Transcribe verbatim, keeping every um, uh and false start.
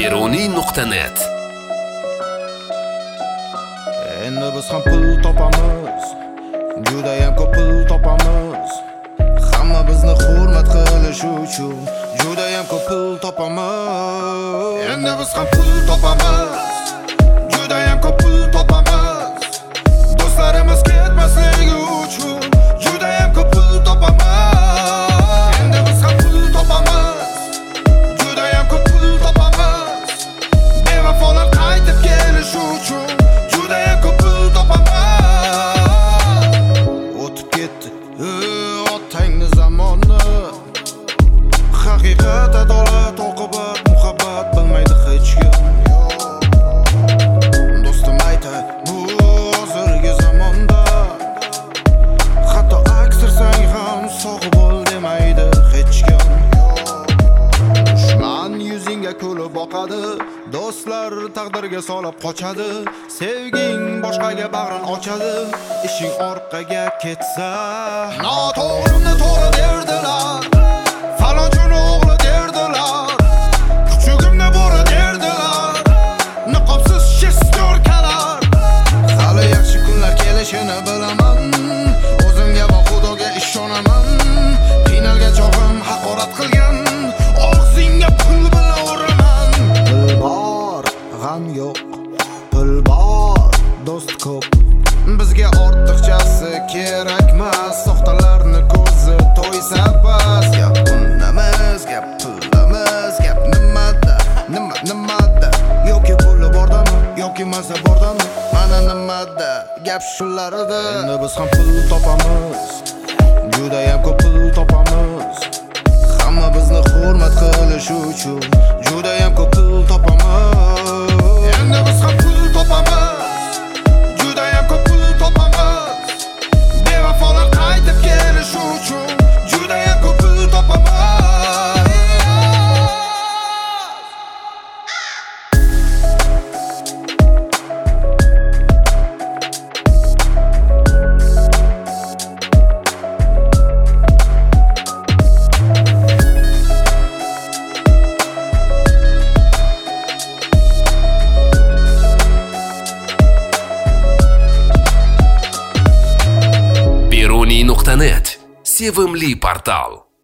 beruniy nuqta net. Endi biz ham pul topamiz, judayam ko'p pul topamiz. Hamma bizni hurmat qilishi uchun judayam ko'p pul topamiz. Endi biz ham pul topamiz, judayam ko'p pul topamiz. Do'stlarimiz ketmasligi uchun judayam ko'p pul topamiz. Endi biz ham pul topamiz, judayam ko'p pul topamiz. Bevafolar qaytib kelishi uchun judayam ko'p pul topamiz. O'tib ketdi otangni zamoni, haqiqat, adolat, oqibat, muhabbat bilmaydi hech kim. Do'stim aytadi, bu hozirgi zamonda hatto aksirsang ham sog' bo'l demaydi hech kim. Dushman yuzingga kulib boqadi, do'stlar taqdirga solib qochadi. Sevging boshqaga bag'rin ochadi, ishing orqaga ketsa noto'g'rini to'g'ri derdilar, falonchini o'g'li derdilar, kuchugimni bo'ri derdilar, niqobsiz shestorkalar. Hali yaxshi kunlar kelishini bilaman, o'zimga va Xudoga ishonaman. Qiynalgan chog'im haqorat qilgan, og'zingga pul bilan uraman. Pul bor, g'am yo'q, pul bor, do'st ko'p. Bizga ortiqchasi kerakmas, soxtalarni ko'zi to'ysa bas. Gap pulimiz, gap pulimiz, gap nimada, nima nimada, yoki puli bordami, yoki maza bordami, mana nimada, gap shularda. Endi biz ham pul topamiz, judayam ko'p pul topamiz. Hamma bizni hurmat qilishi uchun judayam ko'p pul topamiz. Endi biz ham pul topamiz, judayam ko'p pul topamiz. Bevafolar qaytib kelishi uchun judayam ko'p pul topamiz. beruniy nuqta net sevimli portal.